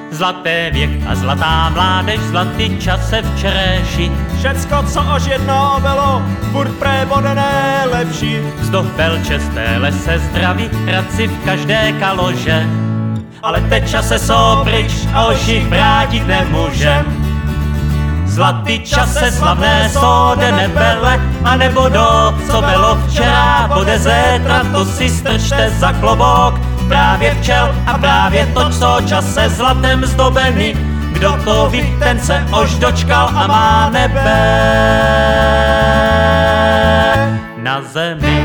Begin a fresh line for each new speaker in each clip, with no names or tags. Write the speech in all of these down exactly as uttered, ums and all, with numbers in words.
Zlaté věk a zlatá mládež, zlatý čase včerejší.
Všecko, co už jednou bylo, furt pré bude nejlepší.
Zdobel česté se zdraví, radci v každé kalože. Ale teď čase jsou pryč a už jich vrátit nemůžem. Zlatý čase slavné jsou, de nebele, a nebo do, co bylo včera, bude zétra, to si strčte za klobouk. Právě včel a právě to, co čase zlatem zdobený. Kdo to ví, ten se už dočkal a má nebe na zemi.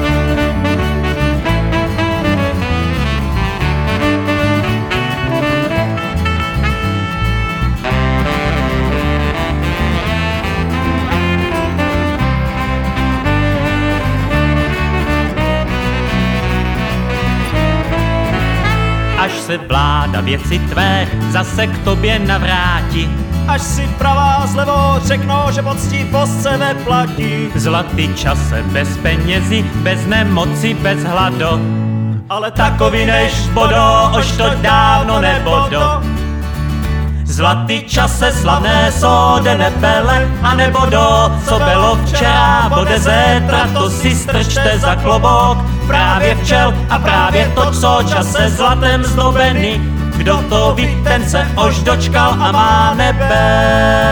Až se vláda věci tvé zase k tobě navrátí.
Až si pravá s levou řeknou, že poctivost se neplatí.
Zlatý čase bez penězí, bez nemoci, bez hladu. Ale takový než bodo, už to dávno nebodo. Zlatý čase slavné jsou, de nebele, a nebo do, co bylo včera, bude zétra, to si strčte za klobouk. Právě včel a právě to, co čase zlatem zdobený. Kdo to ví, ten se už dočkal a má nebe.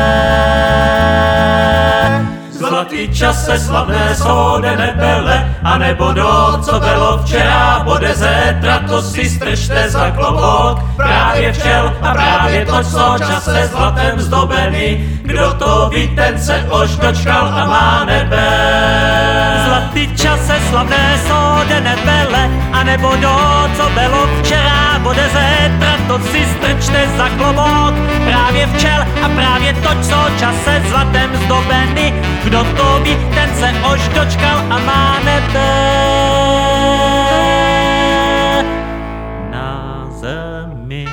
Zlatý čase slavné jsou, de nebele, a nebo do, co bylo včera, bude zétra, to si strčte za klobouk. Právě včel a právě to, co čase zlatem zdobený. Kdo to ví, ten se už dočkal a má nebe. Zlatý čase slavné jsou, de nebele, a nebo do, co bylo včera, bude zétra, to si strčte za klobouk. Právě včel a právě to, co čase zlatem zdobený. Kdo to ví, ten se už dočkal a má nebe na zemi.